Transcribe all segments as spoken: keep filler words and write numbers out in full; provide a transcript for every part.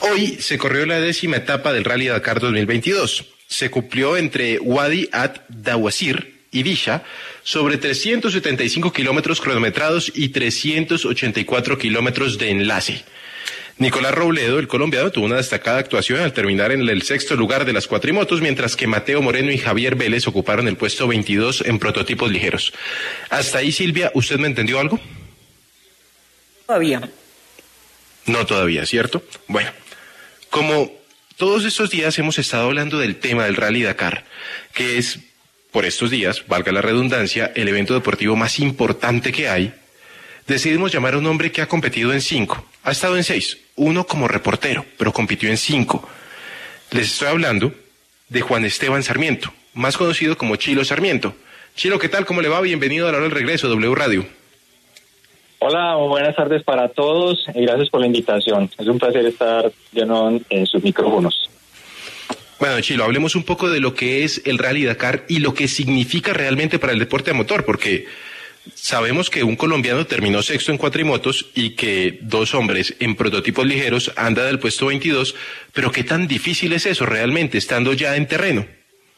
Hoy se corrió la décima etapa del Rally Dakar dos mil veintidós. Se cumplió entre Wadi Ad Dawasir y Disha sobre trescientos setenta y cinco kilómetros cronometrados y trescientos ochenta y cuatro kilómetros de enlace. Nicolás Robledo, el colombiano, tuvo una destacada actuación al terminar en el sexto lugar de las cuatrimotos, mientras que Mateo Moreno y Javier Vélez ocuparon el puesto veintidós en prototipos ligeros. Hasta ahí, Silvia, ¿usted me entendió algo? Todavía. No todavía, ¿cierto? Bueno, como todos estos días hemos estado hablando del tema del Rally Dakar, que es, por estos días, valga la redundancia, el evento deportivo más importante que hay, decidimos llamar a un hombre que ha competido en cinco, ha estado en seis, uno como reportero, pero compitió en cinco. Les estoy hablando de Juan Esteban Sarmiento, más conocido como Chilo Sarmiento. Chilo, ¿qué tal? ¿Cómo le va? Bienvenido a la hora del regreso, W Radio. Hola, buenas tardes para todos y gracias por la invitación. Es un placer estar lleno en sus micrófonos. Bueno, Chilo, hablemos un poco de lo que es el Rally Dakar y lo que significa realmente para el deporte a motor, porque sabemos que un colombiano terminó sexto en cuatrimotos y que dos hombres en prototipos ligeros andan del puesto veintidós, pero ¿qué tan difícil es eso realmente, estando ya en terreno?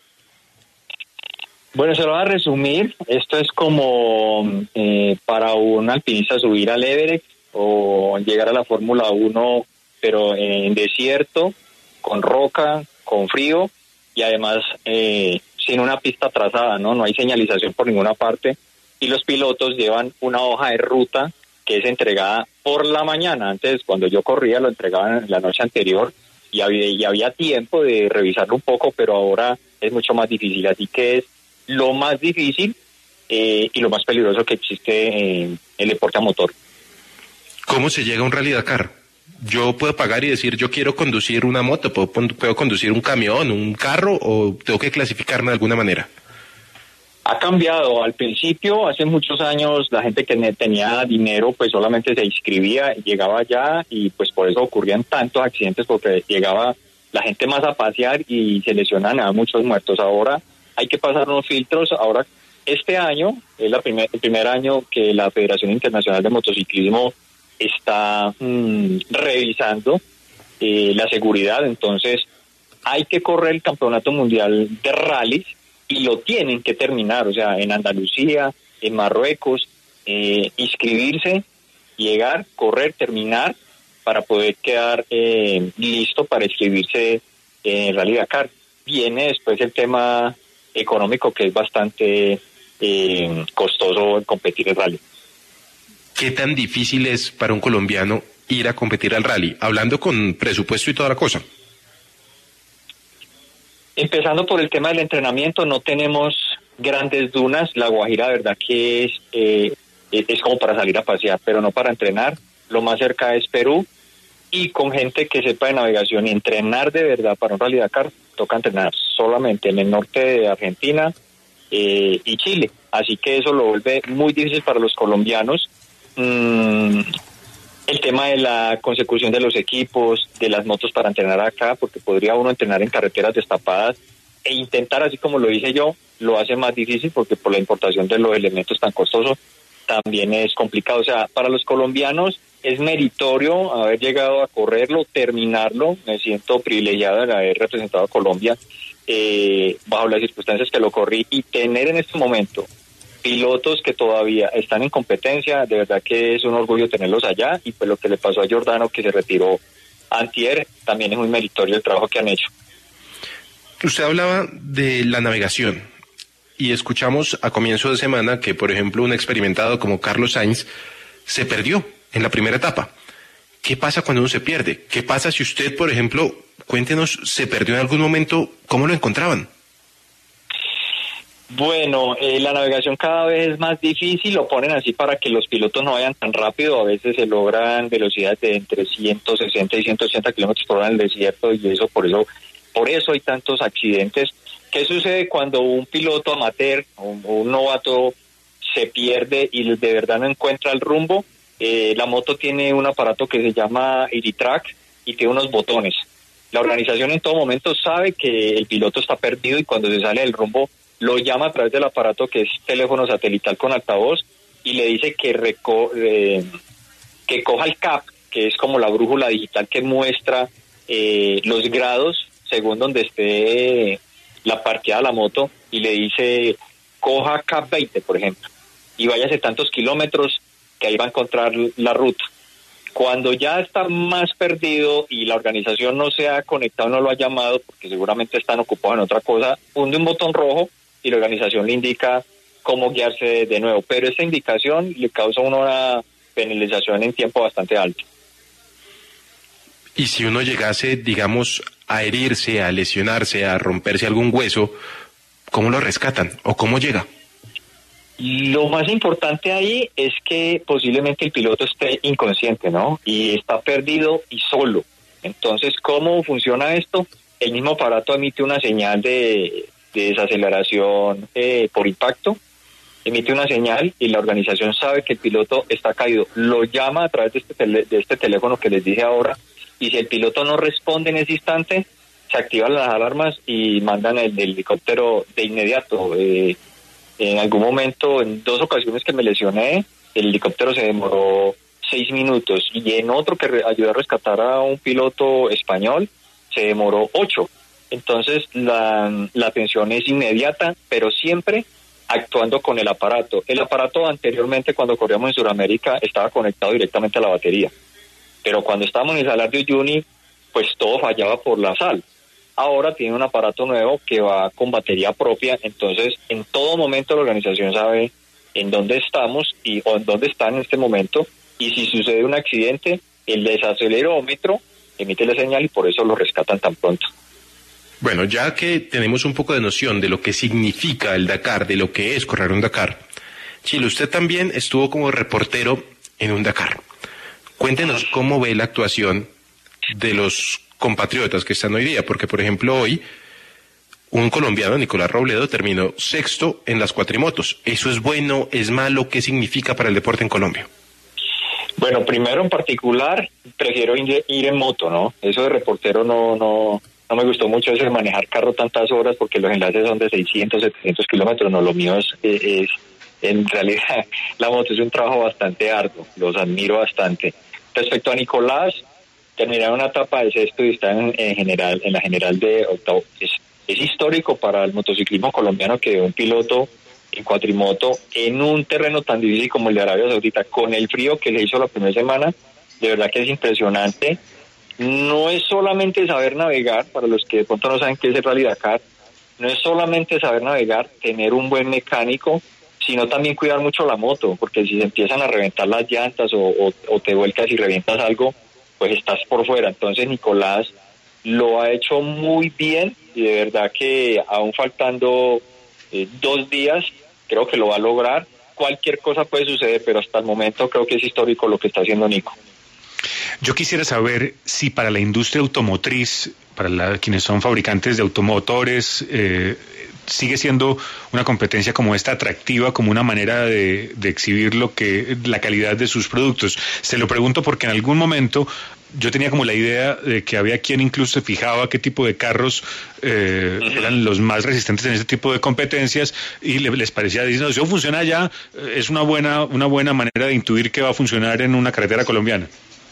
Bueno, se lo voy a resumir. Esto es como eh, para un alpinista subir al Everest o llegar a la Fórmula uno, pero en desierto, con roca, con frío y además eh, sin una pista trazada, ¿no? No hay señalización por ninguna parte y los pilotos llevan una hoja de ruta que es entregada por la mañana. Antes, cuando yo corría, lo entregaban la noche anterior y había, y había tiempo de revisarlo un poco, pero ahora es mucho más difícil. Así que es lo más difícil eh, y lo más peligroso que existe en el deporte a motor. ¿Cómo se llega a un Rally Dakar? Yo puedo pagar y decir, yo quiero conducir una moto, puedo, puedo conducir un camión, un carro, o tengo que clasificarme de alguna manera. Ha cambiado. Al principio, hace muchos años, la gente que tenía dinero, pues solamente se inscribía y llegaba allá, y pues por eso ocurrían tantos accidentes, porque llegaba la gente más a pasear y se lesionan, a muchos muertos. Ahora hay que pasar unos filtros. Ahora, este año es la primer, el primer año que la Federación Internacional de Motociclismo está mmm, revisando eh, la seguridad. Entonces, hay que correr el Campeonato Mundial de Rallys y lo tienen que terminar. O sea, en Andalucía, en Marruecos, eh, inscribirse, llegar, correr, terminar para poder quedar eh, listo para inscribirse en Rally Dakar. Viene después el tema económico, que es bastante eh, costoso competir el rally. ¿Qué tan difícil es para un colombiano ir a competir al rally? Hablando con presupuesto y toda la cosa. Empezando por el tema del entrenamiento, no tenemos grandes dunas. La Guajira, verdad que es, eh, es como para salir a pasear, pero no para entrenar. Lo más cerca es Perú, y con gente que sepa de navegación y entrenar de verdad para un Rally Dakar, toca entrenar solamente en el norte de Argentina eh, y Chile. Así que eso lo vuelve muy difícil para los colombianos. Mm, el tema de la consecución de los equipos, de las motos para entrenar acá, porque podría uno entrenar en carreteras destapadas e intentar, así como lo hice yo, lo hace más difícil porque por la importación de los elementos tan costosos también es complicado. O sea, para los colombianos es meritorio haber llegado a correrlo, terminarlo. Me siento privilegiado de haber representado a Colombia eh, bajo las circunstancias que lo corrí, y tener en este momento pilotos que todavía están en competencia, de verdad que es un orgullo tenerlos allá. Y pues lo que le pasó a Giordano, que se retiró antier, también es muy meritorio el trabajo que han hecho. Usted hablaba de la navegación y escuchamos a comienzo de semana que, por ejemplo, un experimentado como Carlos Sainz se perdió en la primera etapa. ¿Qué pasa cuando uno se pierde? ¿Qué pasa si usted, por ejemplo, cuéntenos, se perdió en algún momento, cómo lo encontraban? Bueno, eh, la navegación cada vez es más difícil. Lo ponen así para que los pilotos no vayan tan rápido. A veces se logran velocidades de entre ciento sesenta y ciento ochenta kilómetros por hora en el desierto, y eso por eso por eso hay tantos accidentes. ¿Qué sucede cuando un piloto amateur o un, un novato se pierde y de verdad no encuentra el rumbo? Eh, la moto tiene un aparato que se llama Iritrack y tiene unos botones. La organización en todo momento sabe que el piloto está perdido, y cuando se sale del rumbo lo llama a través del aparato, que es teléfono satelital con altavoz, y le dice que reco eh, que coja el C A P, que es como la brújula digital que muestra eh, los grados según donde esté la parqueada la moto y le dice coja K veinte, por ejemplo, y váyase tantos kilómetros que ahí va a encontrar la ruta. Cuando ya está más perdido y la organización no se ha conectado, no lo ha llamado, porque seguramente están ocupados en otra cosa, hunde un botón rojo y la organización le indica cómo guiarse de nuevo. Pero esa indicación le causa una penalización en tiempo bastante alto. Y si uno llegase, digamos, a herirse, a lesionarse, a romperse algún hueso, ¿cómo lo rescatan o cómo llega? Lo más importante ahí es que posiblemente el piloto esté inconsciente, ¿no? Y está perdido y solo. Entonces, ¿cómo funciona esto? El mismo aparato emite una señal de, de desaceleración eh, por impacto, emite una señal y la organización sabe que el piloto está caído. Lo llama a través de este, tele, de este teléfono que les dije ahora, y si el piloto no responde en ese instante, se activan las alarmas y mandan el, el helicóptero de inmediato. Eh, En algún momento, en dos ocasiones que me lesioné, el helicóptero se demoró seis minutos y en otro que re- ayudó a rescatar a un piloto español, se demoró ocho. Entonces, la, la atención es inmediata, pero siempre actuando con el aparato. El aparato anteriormente, cuando corríamos en Sudamérica, estaba conectado directamente a la batería. Pero cuando estábamos en el Salar de Uyuni, pues todo fallaba por la sal. Ahora tiene un aparato nuevo que va con batería propia, entonces en todo momento la organización sabe en dónde estamos y o en dónde está en este momento, y si sucede un accidente, el desacelerómetro emite la señal y por eso lo rescatan tan pronto. Bueno, ya que tenemos un poco de noción de lo que significa el Dakar, de lo que es correr un Dakar, Chilo, usted también estuvo como reportero en un Dakar. Cuéntenos cómo ve la actuación de los compatriotas que están hoy día, porque por ejemplo hoy un colombiano, Nicolás Robledo, terminó sexto en las cuatrimotos. ¿Eso es bueno, es malo? ¿Qué significa para el deporte en Colombia? Bueno, primero en particular prefiero ir, ir en moto, ¿no? Eso de reportero no no no me gustó mucho, eso de manejar carro tantas horas, porque los enlaces son de seiscientos, setecientos kilómetros, no, lo mío es, es, en realidad la moto es un trabajo bastante arduo, los admiro bastante. Respecto a Nicolás, terminar una etapa de sexto y estar en, en general, en la general de octavo. Es, es histórico para el motociclismo colombiano que un piloto en cuatrimoto en un terreno tan difícil como el de Arabia Saudita, con el frío que le hizo la primera semana, de verdad que es impresionante. No es solamente saber navegar, para los que de pronto no saben qué es el Rally Dakar, no es solamente saber navegar, tener un buen mecánico, sino también cuidar mucho la moto, porque si se empiezan a reventar las llantas o, o, o te vuelcas y revientas algo, pues estás por fuera. Entonces Nicolás lo ha hecho muy bien y de verdad que aún faltando eh, dos días, creo que lo va a lograr. Cualquier cosa puede suceder, pero hasta el momento creo que es histórico lo que está haciendo Nico. Yo quisiera saber si para la industria automotriz, para la, quienes son fabricantes de automotores, eh, sigue siendo una competencia como esta atractiva, como una manera de, de exhibir lo que la calidad de sus productos. Se lo pregunto porque en algún momento yo tenía como la idea de que había quien incluso se fijaba qué tipo de carros eh, eran los más resistentes en este tipo de competencias y le, les parecía, diciendo, si eso funciona allá, es una buena, una buena manera de intuir que va a funcionar en una carretera colombiana.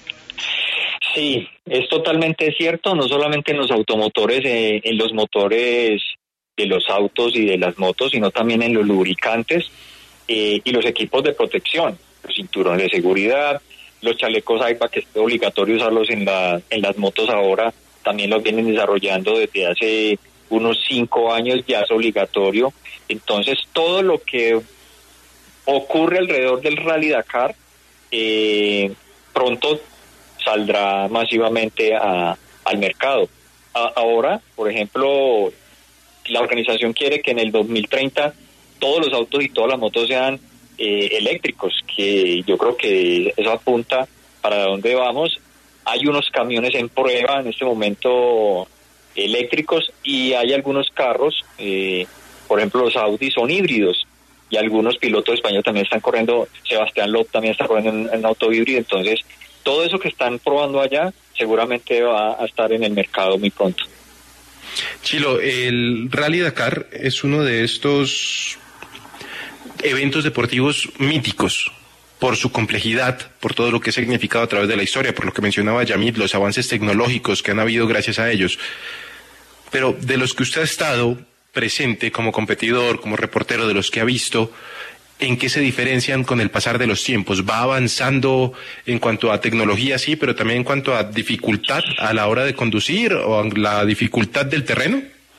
Sí, es totalmente cierto, no solamente en los automotores, eh, en los motores de los autos y de las motos, sino también en los lubricantes eh, y los equipos de protección, los cinturones de seguridad, los chalecos AIPA, que es obligatorio usarlos en, la, en las motos ahora, también los vienen desarrollando desde hace unos cinco años, ya es obligatorio. Entonces, todo lo que ocurre alrededor del Rally Dakar, eh, pronto saldrá masivamente a, al mercado. A, ahora, por ejemplo, la organización quiere que en el dos mil treinta todos los autos y todas las motos sean eh, eléctricos, que yo creo que eso apunta para dónde vamos. Hay unos camiones en prueba en este momento eléctricos y hay algunos carros, eh, por ejemplo los Audi son híbridos y algunos pilotos españoles también están corriendo, Sebastián Loeb también está corriendo en, en auto híbrido, entonces todo eso que están probando allá seguramente va a estar en el mercado muy pronto. Chilo, el Rally Dakar es uno de estos eventos deportivos míticos por su complejidad, por todo lo que ha significado a través de la historia, por lo que mencionaba Yamid, los avances tecnológicos que han habido gracias a ellos. Pero de los que usted ha estado presente como competidor, como reportero, de los que ha visto, ¿en qué se diferencian con el pasar de los tiempos? ¿Va avanzando en cuanto a tecnología, sí, pero también en cuanto a dificultad a la hora de conducir o a la dificultad del terreno?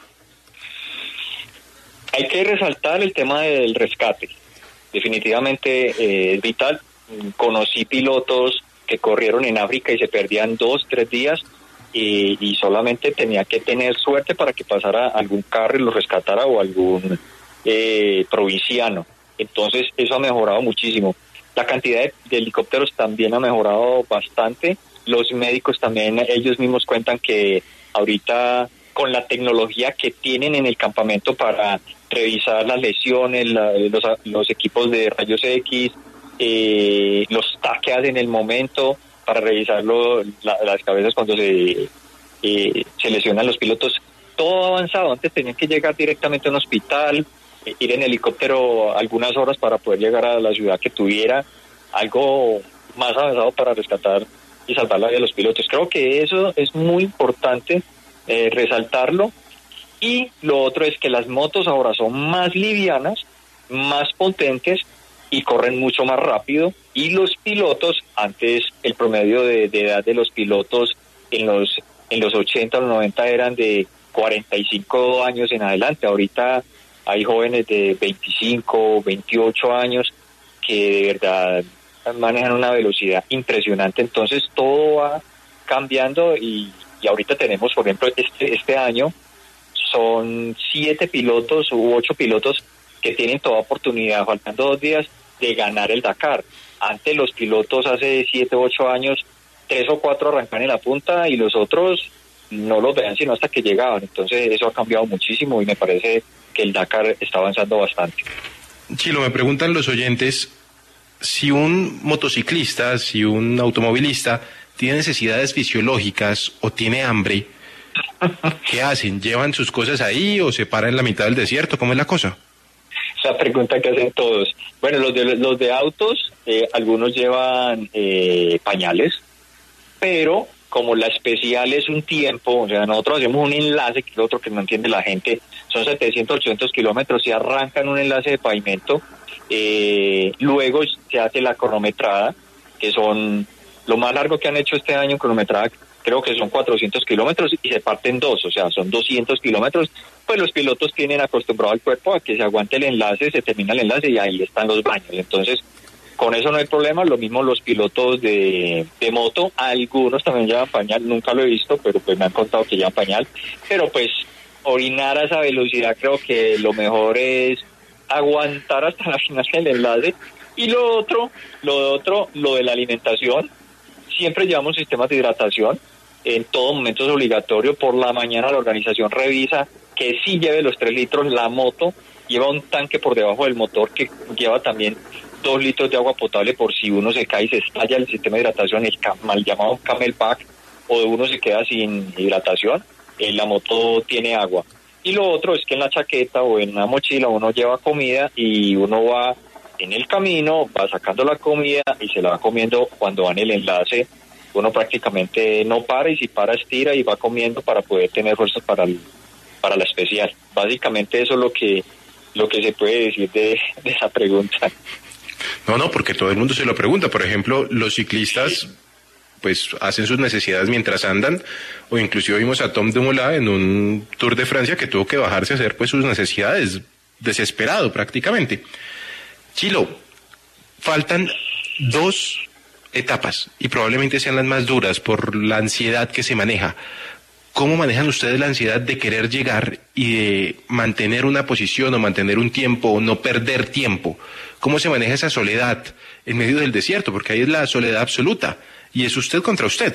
Hay que resaltar el tema del rescate. Definitivamente eh, es vital. Conocí pilotos que corrieron en África y se perdían dos, tres días y, y solamente tenía que tener suerte para que pasara algún carro y lo rescatara o algún eh, provinciano. Entonces eso ha mejorado muchísimo. La cantidad de, de helicópteros también ha mejorado bastante. Los médicos también, ellos mismos cuentan que ahorita con la tecnología que tienen en el campamento para revisar las lesiones, la, los, los equipos de rayos X, eh, los taqueas en el momento para revisar lo, la, las cabezas cuando se, eh, se lesionan los pilotos. Todo ha avanzado. Antes tenían que llegar directamente a un hospital, ir en helicóptero algunas horas para poder llegar a la ciudad que tuviera algo más avanzado para rescatar y salvar la vida de los pilotos. Creo que eso es muy importante eh, resaltarlo. Y lo otro es que las motos ahora son más livianas, más potentes y corren mucho más rápido. Y los pilotos, antes el promedio de, de edad de los pilotos en los en los ochenta o los noventa eran de cuarenta y cinco años en adelante. Ahorita hay jóvenes de veinticinco, veintiocho años que de verdad manejan una velocidad impresionante. Entonces todo va cambiando y, y ahorita tenemos, por ejemplo, este, este año son siete pilotos u ocho pilotos que tienen toda oportunidad, faltando dos días, de ganar el Dakar. Antes los pilotos hace siete u ocho años, tres o cuatro arrancan en la punta y los otros no los vean sino hasta que llegaban. Entonces eso ha cambiado muchísimo y me parece que el Dakar está avanzando bastante. Chilo, me preguntan los oyentes si un motociclista, si un automovilista tiene necesidades fisiológicas o tiene hambre, ¿qué hacen? ¿Llevan sus cosas ahí o se paran en la mitad del desierto? ¿Cómo es la cosa? Esa pregunta que hacen todos. Bueno, los de los de autos, eh, algunos llevan eh, pañales, pero como la especial es un tiempo, o sea, nosotros hacemos un enlace, que es lo otro que no entiende la gente, son setecientos, ochocientos kilómetros y arrancan un enlace de pavimento, eh, luego se hace la cronometrada, que son lo más largo que han hecho este año, cronometrada, creo que son cuatrocientos kilómetros y se parten dos, o sea, son doscientos kilómetros, pues los pilotos tienen acostumbrado al cuerpo a que se aguante el enlace, se termina el enlace y ahí están los baños. Entonces, con eso no hay problema. Lo mismo los pilotos de, de moto, algunos también llevan pañal, nunca lo he visto, pero pues me han contado que llevan pañal, pero pues orinar a esa velocidad creo que lo mejor es aguantar hasta la final del enlace. Y lo otro, lo otro, lo de la alimentación, siempre llevamos sistemas de hidratación. En todo momento es obligatorio. Por la mañana la organización revisa que sí lleve los tres litros. La moto lleva un tanque por debajo del motor que lleva también dos litros de agua potable por si uno se cae y se estalla el sistema de hidratación, el mal llamado camelback, o uno se queda sin hidratación, eh, la moto tiene agua. Y lo otro es que en la chaqueta o en una mochila uno lleva comida y uno va en el camino, va sacando la comida y se la va comiendo cuando va en el enlace. Uno prácticamente no para y si para estira y va comiendo para poder tener fuerzas para el, para la especial. Básicamente eso es lo que lo que se puede decir de, de esa pregunta. No, no, porque todo el mundo se lo pregunta. Por ejemplo, los ciclistas pues hacen sus necesidades mientras andan, o inclusive vimos a Tom Dumoulin en un Tour de Francia que tuvo que bajarse a hacer pues sus necesidades, desesperado prácticamente. Chilo, faltan dos etapas y probablemente sean las más duras por la ansiedad que se maneja. ¿Cómo manejan ustedes la ansiedad de querer llegar y de mantener una posición o mantener un tiempo o no perder tiempo? ¿Cómo se maneja esa soledad en medio del desierto? Porque ahí es la soledad absoluta y es usted contra usted.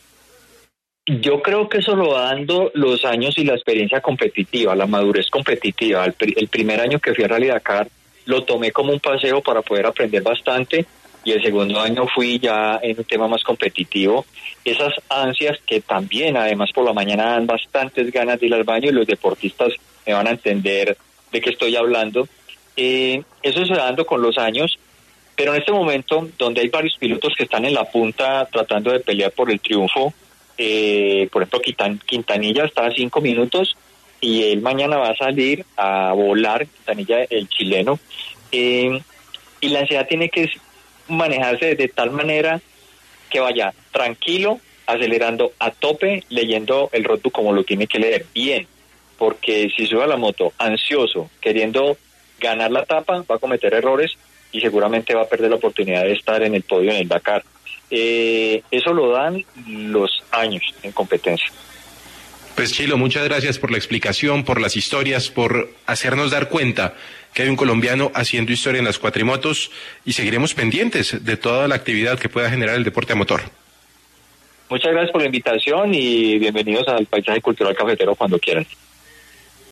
Yo creo que eso lo va dando los años y la experiencia competitiva, la madurez competitiva. El, el primer año que fui a Rally Dakar lo tomé como un paseo para poder aprender bastante, y el segundo año fui ya en un tema más competitivo. Esas ansias que también, además, por la mañana dan bastantes ganas de ir al baño, y los deportistas me van a entender de qué estoy hablando. Eh, eso se va dando con los años, Pero en este momento, donde hay varios pilotos que están en la punta tratando de pelear por el triunfo, eh, por ejemplo, Quintan- Quintanilla está a cinco minutos y él mañana va a salir a volar, Quintanilla, el chileno, eh, y la ansiedad tiene que manejarse de tal manera que vaya tranquilo, acelerando a tope, leyendo el roadbook como lo tiene que leer bien, porque si sube a la moto ansioso, queriendo ganar la etapa, va a cometer errores y seguramente va a perder la oportunidad de estar en el podio en el Dakar. Eh, eso lo dan los años en competencia. Pues Chilo, muchas gracias por la explicación, por las historias, por hacernos dar cuenta que hay un colombiano haciendo historia en las cuatrimotos y seguiremos pendientes de toda la actividad que pueda generar el deporte a motor. Muchas gracias por la invitación y bienvenidos al Paisaje Cultural Cafetero cuando quieran.